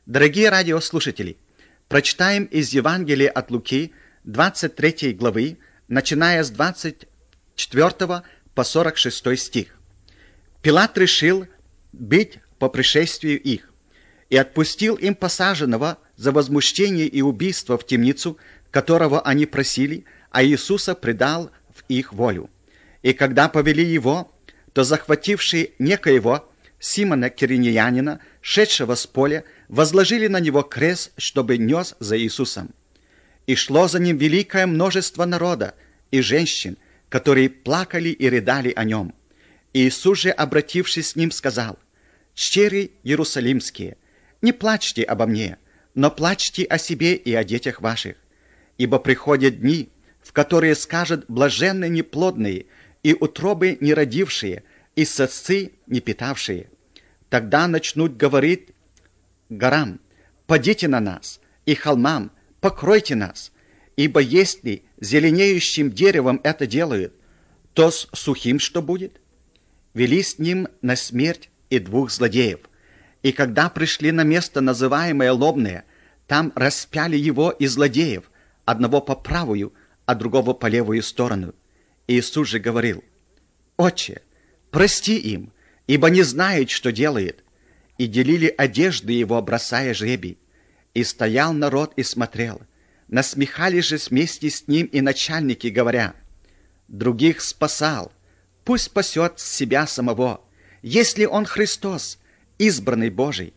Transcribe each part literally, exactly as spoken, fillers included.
Дорогие радиослушатели, прочитаем из Евангелия от Луки двадцать третьей главы, начиная с двадцать четвёртого по сорок шестой стих. Пилат решил бить по пришествию их и отпустил им посаженного за возмущение и убийство в темницу, которого они просили, а Иисуса предал в их волю. И когда повели его, то захватившие некоего Симона Киринеянина, шедшего с поля, возложили на него крест, чтобы нес за Иисусом. И шло за ним великое множество народа и женщин, которые плакали и рыдали о нем. Иисус же, обратившись с ним, сказал: «Чери Иерусалимские, не плачьте обо мне, но плачьте о себе и о детях ваших. Ибо приходят дни, в которые скажут блаженны неплодные, и утробы не родившие, и сосцы не питавшие. Тогда начнут говорить горам: падите на нас, и холмам: покройте нас. Ибо если зеленеющим деревом это делают, то с сухим что будет? Вели с ним на смерть и двух злодеев. И когда пришли на место, называемое Лобное, там распяли его и злодеев, одного по правую, а другого по левую сторону. Иисус же говорил: «Отче, прости им, ибо не знают, что делают». И делили одежды его, бросая жребий. И стоял народ и смотрел. Насмехались же вместе с ним и начальники, говоря: «Других спасал, пусть спасет себя самого, если он Христос, избранный Божий».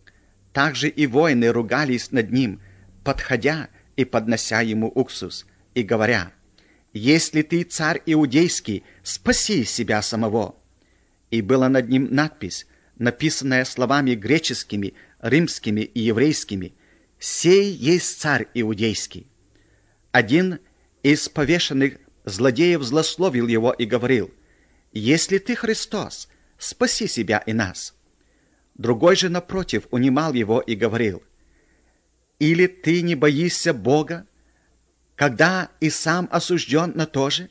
Также и воины ругались над ним, подходя и поднося ему уксус, и говоря: «Если ты царь иудейский, спаси себя самого». И была над ним надпись, написанная словами греческими, римскими и еврейскими: «Сей есть царь иудейский». Один из повешенных злодеев злословил его и говорил: «Если ты Христос, спаси себя и нас». Другой же, напротив, унимал его и говорил: «Или ты не боишься Бога, когда и сам осужден на то же?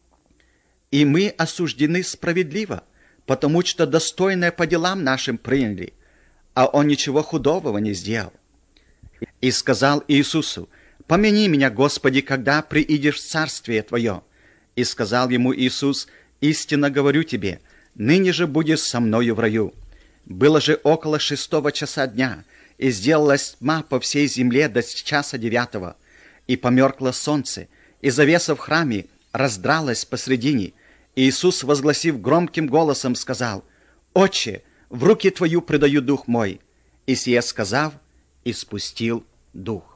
И мы осуждены справедливо, потому что достойное по делам нашим приняли, а он ничего худого не сделал». И сказал Иисусу: «Помяни меня, Господи, когда приидешь в царствие Твое». И сказал ему Иисус: «Истинно говорю тебе, ныне же будешь со мною в раю». Было же около шестого часа дня, и сделалась тьма по всей земле до часа девятого, и померкло солнце, и завеса в храме раздралась посредине. И Иисус, возгласив громким голосом, сказал: «Отче, в руки Твою предаю дух мой». И сие сказав, испустил дух.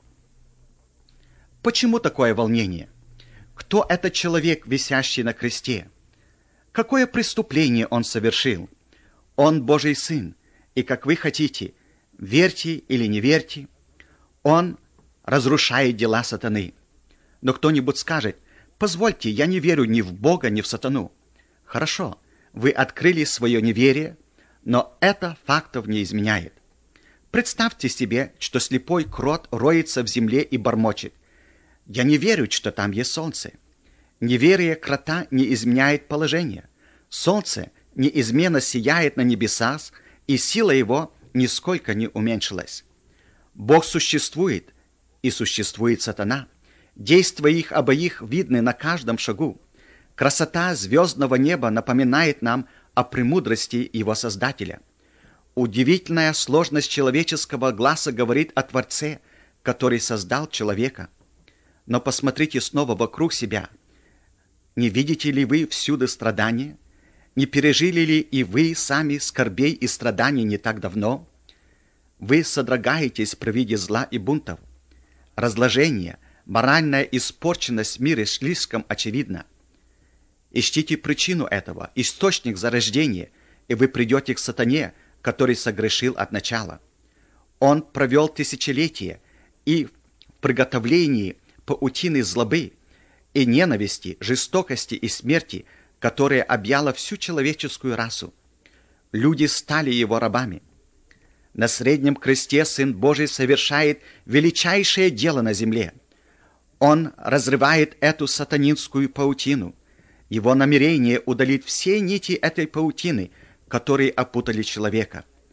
Почему такое волнение? Кто этот человек, висящий на кресте? Какое преступление он совершил? Он Божий Сын, и как вы хотите, верьте или не верьте, он разрушает дела сатаны. Но кто-нибудь скажет: «Позвольте, я не верю ни в Бога, ни в сатану». Хорошо, вы открыли свое неверие, но это фактов не изменяет. Представьте себе, что слепой крот роется в земле и бормочет: «Я не верю, что там есть солнце». Неверие крота не изменяет положение. Солнце неизменно сияет на небесах, и сила его нисколько не уменьшилась. Бог существует, и существует сатана. Действия их обоих видны на каждом шагу. Красота звездного неба напоминает нам о премудрости его Создателя. Удивительная сложность человеческого глаза говорит о Творце, который создал человека. Но посмотрите снова вокруг себя. Не видите ли вы всюду страдания? Не пережили ли и вы сами скорбей и страданий не так давно? Вы содрогаетесь при виде зла и бунтов. Разложение, моральная испорченность мира слишком очевидна. Ищите причину этого, источник зарождения, и вы придете к сатане, который согрешил от начала. Он провел тысячелетия и в приготовлении паутины злобы и ненависти, жестокости и смерти, которая объяла всю человеческую расу. Люди стали его рабами. На среднем кресте Сын Божий совершает величайшее дело на земле. Он разрывает эту сатанинскую паутину. Его намерение удалить все нити этой паутины, которые опутали человека.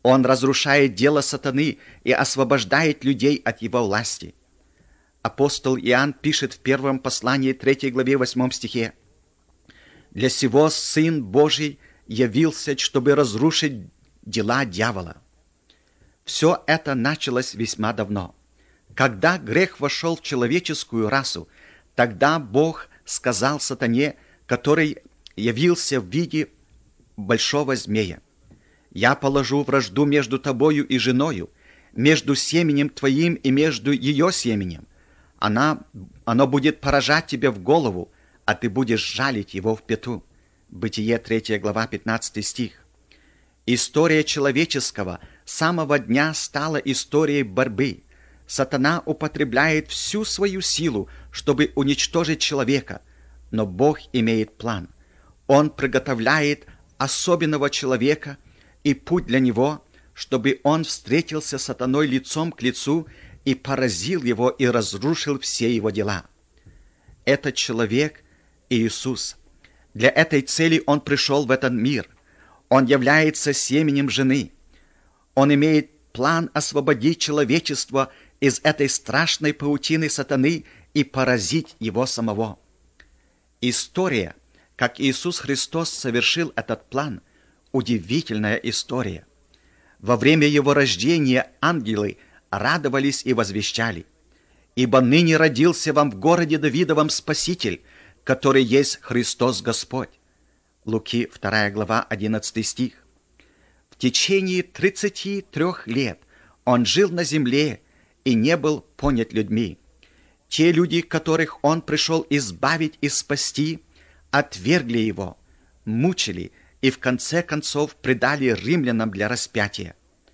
Он разрушает дело сатаны и освобождает людей от его власти. Апостол Иоанн пишет в первом послании третьей главе восьмом стихе: «Для сего Сын Божий явился, чтобы разрушить дела дьявола». Все это началось весьма давно. Когда грех вошел в человеческую расу, тогда Бог сказал сатане, который явился в виде большого змея: «Я положу вражду между тобою и женою, между семенем твоим и между ее семенем. Она, оно будет поражать тебя в голову, а ты будешь жалить его в пяту». Бытие третья глава, пятнадцатый стих. История человеческого самого дня стала историей борьбы. Сатана употребляет всю свою силу, чтобы уничтожить человека, но Бог имеет план. Он приготовляет особенного человека и путь для него, чтобы он встретился с сатаной лицом к лицу и поразил его и разрушил все его дела. Этот человек — Иисус. Для этой цели он пришел в этот мир. Он является семенем жены. Он имеет план освободить человечество из этой страшной паутины сатаны и поразить его самого. История, как Иисус Христос совершил этот план, удивительная история. Во время его рождения ангелы радовались и возвещали: «Ибо ныне родился вам в городе Давидовом Спаситель, который есть Христос Господь». Луки вторая глава, одиннадцатый стих. В течение тридцати трех лет он жил на земле и не был понят людьми. Те люди, которых он пришел избавить и спасти, отвергли его, мучили и в конце концов предали римлянам для распятия.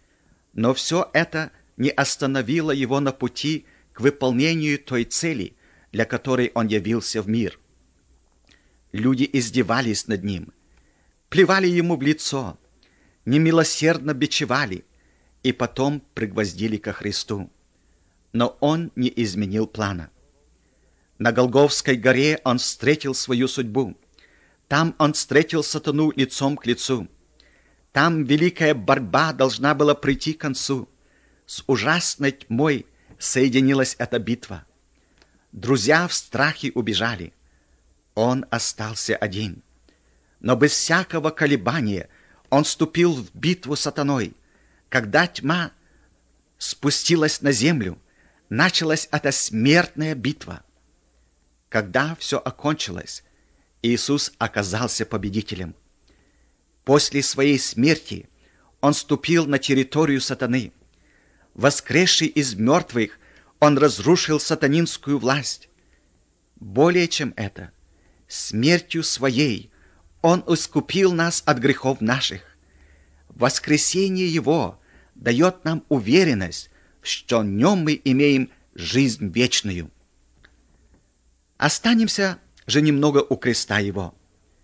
Но все это не остановило его на пути к выполнению той цели, для которой он явился в мир. Люди издевались над ним, плевали ему в лицо, немилосердно бичевали и потом пригвоздили ко Христу. Но он не изменил плана. На Голгофской горе он встретил свою судьбу. Там он встретил сатану лицом к лицу. Там великая борьба должна была прийти к концу. С ужасной тьмой соединилась эта битва. Друзья в страхе убежали. Он остался один. Но без всякого колебания он вступил в битву с сатаной. Когда тьма спустилась на землю, началась эта смертная битва. Когда все окончилось, Иисус оказался победителем. После своей смерти он ступил на территорию сатаны. Воскресший из мертвых, он разрушил сатанинскую власть. Более чем это, смертью своей он искупил нас от грехов наших. Воскресение его дает нам уверенность, что в нем мы имеем жизнь вечную. Останемся же немного у креста его.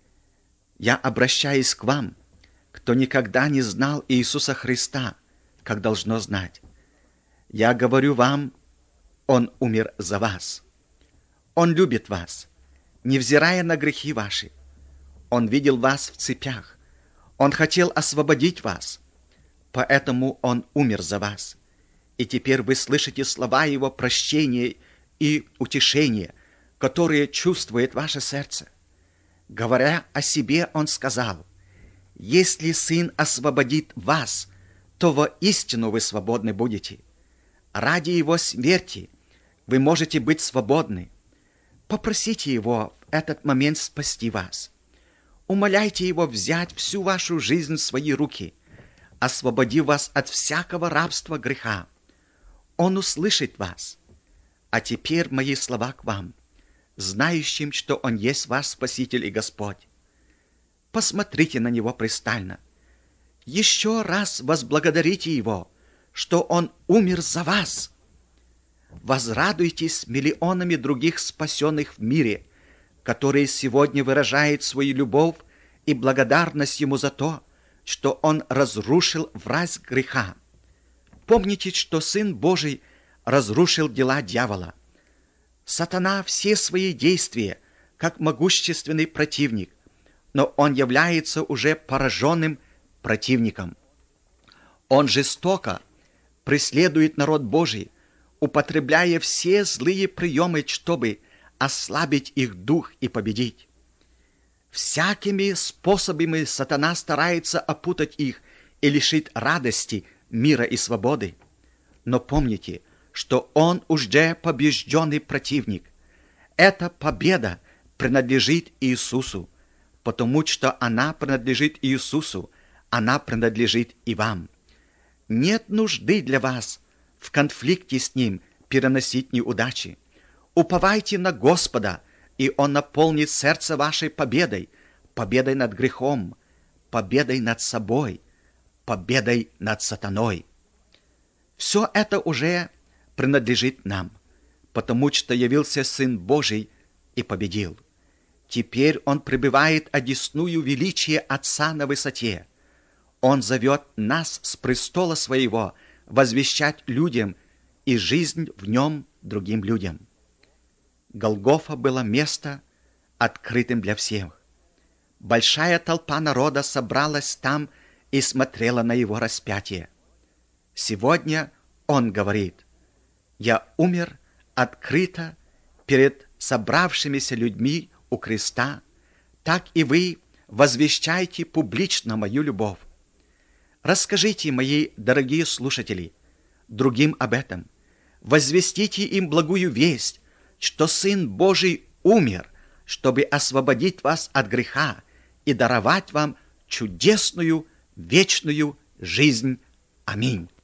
Я обращаюсь к вам, кто никогда не знал Иисуса Христа, как должно знать. Я говорю вам, Он умер за вас. Он любит вас, невзирая на грехи ваши. Он видел вас в цепях. Он хотел освободить вас. Поэтому Он умер за вас. И теперь вы слышите слова Его прощения и утешения, которые чувствует ваше сердце. Говоря о себе, Он сказал: «Если Сын освободит вас, то воистину вы свободны будете. Ради Его смерти вы можете быть свободны. Попросите Его в этот момент спасти вас. Умоляйте Его взять всю вашу жизнь в свои руки, освободив вас от всякого рабства греха. Он услышит вас. А теперь мои слова к вам, знающим, что Он есть ваш Спаситель и Господь. Посмотрите на Него пристально. Еще раз возблагодарите Его, что Он умер за вас. Возрадуйтесь с миллионами других спасенных в мире, которые сегодня выражают свою любовь и благодарность Ему за то, что Он разрушил власть греха. Помните, что Сын Божий разрушил дела дьявола. Сатана все свои действия, как могущественный противник, но он является уже пораженным противником. Он жестоко преследует народ Божий, употребляя все злые приемы, чтобы ослабить их дух и победить. Всякими способами сатана старается опутать их и лишить радости, мира и свободы. Но помните, что он уже побежденный противник. Эта победа принадлежит Иисусу, потому что она принадлежит Иисусу, она принадлежит и вам. Нет нужды для вас в конфликте с Ним переносить неудачи. Уповайте на Господа, и Он наполнит сердце вашей победой, победой над грехом, победой над собой, победой над сатаной. Все это уже принадлежит нам, потому что явился Сын Божий и победил. Теперь Он пребывает одесную величия Отца на высоте. Он зовет нас с престола Своего возвещать людям и жизнь в Нем другим людям. Голгофа было место, открытым для всех. Большая толпа народа собралась там и смотрела на Его распятие. Сегодня Он говорит: «Я умер открыто перед собравшимися людьми у креста, так и вы возвещайте публично мою любовь. Расскажите, мои дорогие слушатели, другим об этом. Возвестите им благую весть, что Сын Божий умер, чтобы освободить вас от греха и даровать вам чудесную вечную жизнь. Аминь».